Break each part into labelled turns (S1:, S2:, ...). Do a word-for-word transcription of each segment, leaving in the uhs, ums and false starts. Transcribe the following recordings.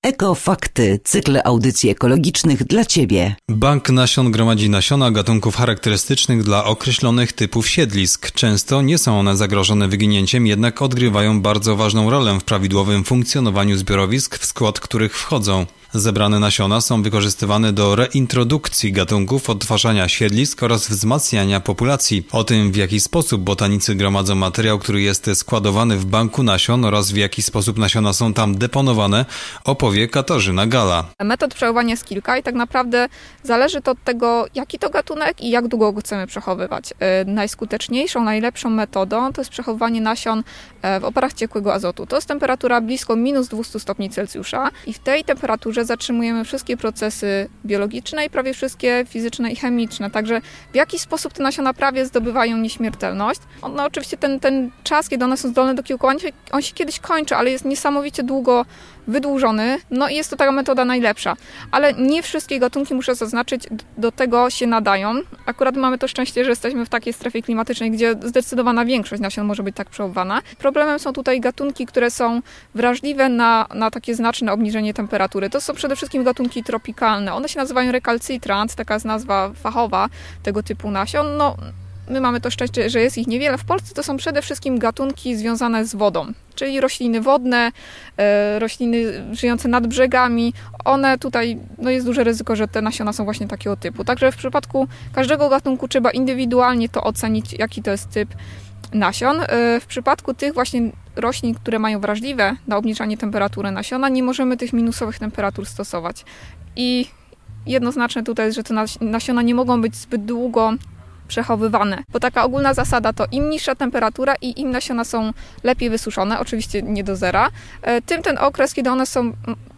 S1: Ekofakty, cykl audycji ekologicznych dla Ciebie.
S2: Bank Nasion gromadzi nasiona gatunków charakterystycznych dla określonych typów siedlisk. Często nie są one zagrożone wyginięciem, jednak odgrywają bardzo ważną rolę w prawidłowym funkcjonowaniu zbiorowisk, w skład których wchodzą. Zebrane nasiona są wykorzystywane do reintrodukcji gatunków, odtwarzania siedlisk oraz wzmacniania populacji. O tym, w jaki sposób botanicy gromadzą materiał, który jest składowany w banku nasion oraz w jaki sposób nasiona są tam deponowane, opowie Katarzyna Gala.
S3: Metod przechowywania jest kilka i tak naprawdę zależy to od tego, jaki to gatunek i jak długo go chcemy przechowywać. Najskuteczniejszą, najlepszą metodą to jest przechowywanie nasion w oparach ciekłego azotu. To jest temperatura blisko minus dwieście stopni Celsjusza i w tej temperaturze zatrzymujemy wszystkie procesy biologiczne i prawie wszystkie fizyczne i chemiczne. Także w jaki sposób te nasiona prawie zdobywają nieśmiertelność. No oczywiście ten, ten czas, kiedy one są zdolne do kiełkowania, on się kiedyś kończy, ale jest niesamowicie długo wydłużony. No i jest to taka metoda najlepsza. Ale nie wszystkie gatunki, muszę zaznaczyć, do tego się nadają. Akurat mamy to szczęście, że jesteśmy w takiej strefie klimatycznej, gdzie zdecydowana większość nasion może być tak przechowywana. Problemem są tutaj gatunki, które są wrażliwe na, na takie znaczne obniżenie temperatury. To są przede wszystkim gatunki tropikalne. One się nazywają recalcitrant, taka jest nazwa fachowa tego typu nasion. No, my mamy to szczęście, że jest ich niewiele. W Polsce to są przede wszystkim gatunki związane z wodą, czyli rośliny wodne, e, rośliny żyjące nad brzegami. One tutaj, no jest duże ryzyko, że te nasiona są właśnie takiego typu. Także w przypadku każdego gatunku trzeba indywidualnie to ocenić, jaki to jest typ nasion. W przypadku tych właśnie roślin, które mają wrażliwe na obniżanie temperatury nasiona, nie możemy tych minusowych temperatur stosować. I jednoznaczne tutaj jest, że te nasiona nie mogą być zbyt długo przechowywane. Bo taka ogólna zasada to im niższa temperatura i im nasiona są lepiej wysuszone, oczywiście nie do zera, tym ten okres, kiedy one są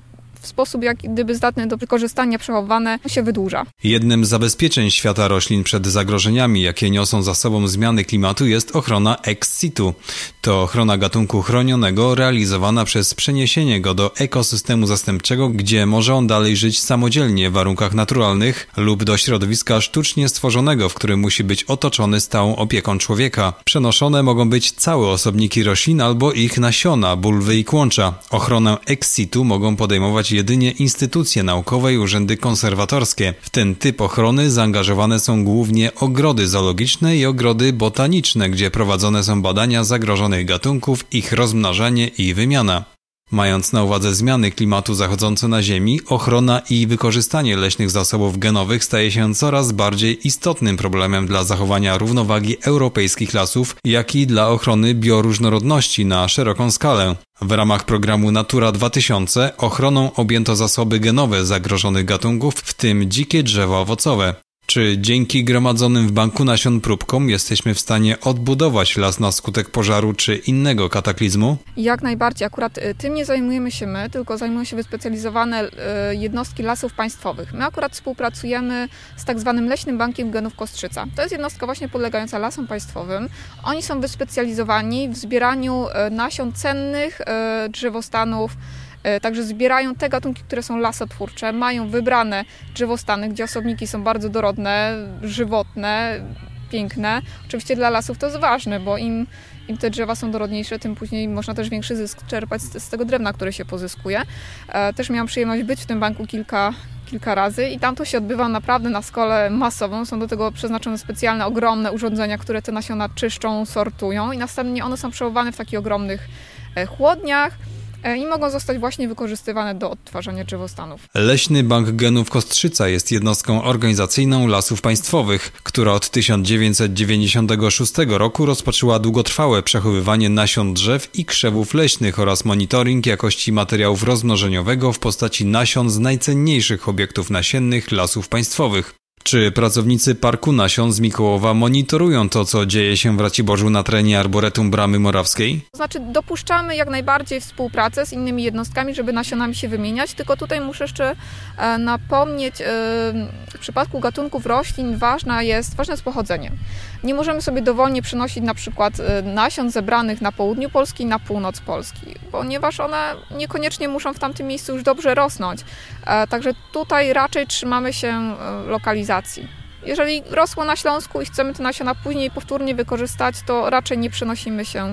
S3: w sposób jak gdyby zdatny do wykorzystania, przechowywane, się wydłuża.
S2: Jednym z zabezpieczeń świata roślin przed zagrożeniami, jakie niosą za sobą zmiany klimatu, jest ochrona ex situ. To ochrona gatunku chronionego realizowana przez przeniesienie go do ekosystemu zastępczego, gdzie może on dalej żyć samodzielnie w warunkach naturalnych lub do środowiska sztucznie stworzonego, w którym musi być otoczony stałą opieką człowieka. Przenoszone mogą być całe osobniki roślin albo ich nasiona, bulwy i kłącza. Ochronę ex situ mogą podejmować jedynie instytucje naukowe i urzędy konserwatorskie. W ten typ ochrony zaangażowane są głównie ogrody zoologiczne i ogrody botaniczne, gdzie prowadzone są badania zagrożonych gatunków, ich rozmnażanie i wymiana. Mając na uwadze zmiany klimatu zachodzące na Ziemi, ochrona i wykorzystanie leśnych zasobów genowych staje się coraz bardziej istotnym problemem dla zachowania równowagi europejskich lasów, jak i dla ochrony bioróżnorodności na szeroką skalę. W ramach programu Natura dwa tysiące ochroną objęto zasoby genowe zagrożonych gatunków, w tym dzikie drzewa owocowe. Czy dzięki gromadzonym w banku nasion próbkom jesteśmy w stanie odbudować las na skutek pożaru czy innego kataklizmu?
S3: Jak najbardziej. Akurat tym nie zajmujemy się my, tylko zajmują się wyspecjalizowane jednostki lasów państwowych. My akurat współpracujemy z tak zwanym Leśnym Bankiem Genów Kostrzyca. To jest jednostka właśnie podlegająca lasom państwowym. Oni są wyspecjalizowani w zbieraniu nasion cennych drzewostanów. Także zbierają te gatunki, które są lasotwórcze, mają wybrane drzewostany, gdzie osobniki są bardzo dorodne, żywotne, piękne. Oczywiście dla lasów to jest ważne, bo im, im te drzewa są dorodniejsze, tym później można też większy zysk czerpać z, z tego drewna, które się pozyskuje. Też miałam przyjemność być w tym banku kilka, kilka razy i tam to się odbywa naprawdę na skalę masową. Są do tego przeznaczone specjalne, ogromne urządzenia, które te nasiona czyszczą, sortują i następnie one są przechowywane w takich ogromnych chłodniach i mogą zostać właśnie wykorzystywane do odtwarzania drzewostanów.
S2: Leśny Bank Genów Kostrzyca jest jednostką organizacyjną Lasów Państwowych, która od tysiąc dziewięćset dziewięćdziesiątego szóstego roku rozpoczęła długotrwałe przechowywanie nasion drzew i krzewów leśnych oraz monitoring jakości materiałów rozmnożeniowego w postaci nasion z najcenniejszych obiektów nasiennych Lasów Państwowych. Czy pracownicy Parku Nasion z Mikołowa monitorują to, co dzieje się w Raciborzu na terenie Arboretum Bramy Morawskiej?
S3: To znaczy dopuszczamy jak najbardziej współpracę z innymi jednostkami, żeby nasionami się wymieniać, tylko tutaj muszę jeszcze e, napomnieć, e, w przypadku gatunków roślin ważna jest, ważne jest pochodzenie. Nie możemy sobie dowolnie przenosić na przykład e, nasion zebranych na południu Polski na północ Polski, ponieważ one niekoniecznie muszą w tamtym miejscu już dobrze rosnąć. E, także tutaj raczej trzymamy się e, lokalizacji. Jeżeli rosło na Śląsku i chcemy te nasiona później powtórnie wykorzystać, to raczej nie przenosimy się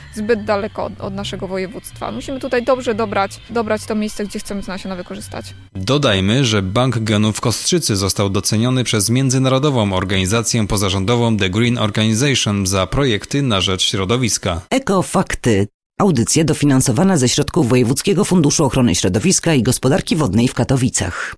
S3: zbyt daleko od, od naszego województwa. Musimy tutaj dobrze dobrać, dobrać to miejsce, gdzie chcemy te nasiona wykorzystać.
S2: Dodajmy, że Bank Genów w Kostrzycy został doceniony przez międzynarodową organizację pozarządową The Green Organization za projekty na rzecz środowiska.
S1: Ekofakty. Audycja dofinansowana ze środków Wojewódzkiego Funduszu Ochrony Środowiska i Gospodarki Wodnej w Katowicach.